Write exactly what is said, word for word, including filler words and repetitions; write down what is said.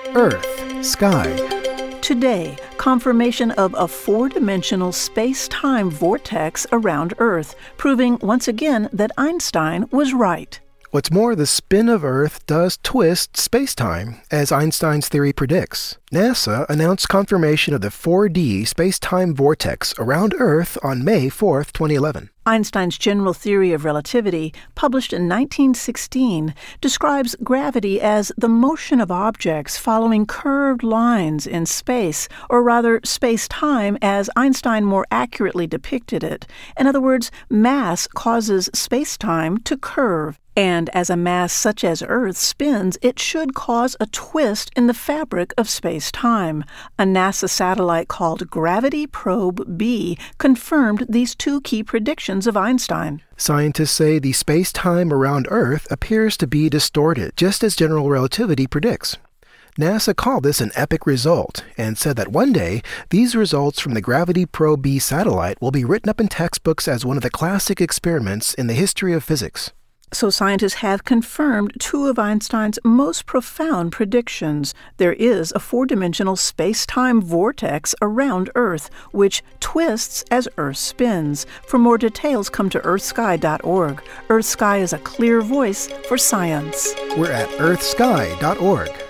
Earth, Sky. Today, confirmation of a four-dimensional space-time vortex around Earth, proving once again that Einstein was right. What's more, the spin of Earth does twist space-time, as Einstein's theory predicts. NASA announced confirmation of the four D space-time vortex around Earth on May fourth, twenty eleven. Einstein's general theory of relativity, published in nineteen sixteen, describes gravity as the motion of objects following curved lines in space, or rather space-time as Einstein more accurately depicted it. In other words, mass causes space-time to curve. And as a mass such as Earth spins, it should cause a twist in the fabric of space-time. A NASA satellite called Gravity Probe B confirmed these two key predictions of Einstein. Scientists say the space-time around Earth appears to be distorted, just as general relativity predicts. NASA called this an epic result and said that one day, these results from the Gravity Probe B satellite will be written up in textbooks as one of the classic experiments in the history of physics. So scientists have confirmed two of Einstein's most profound predictions. There is a four-dimensional space-time vortex around Earth, which twists as Earth spins. For more details, come to earth sky dot org. EarthSky is a clear voice for science. We're at earth sky dot org.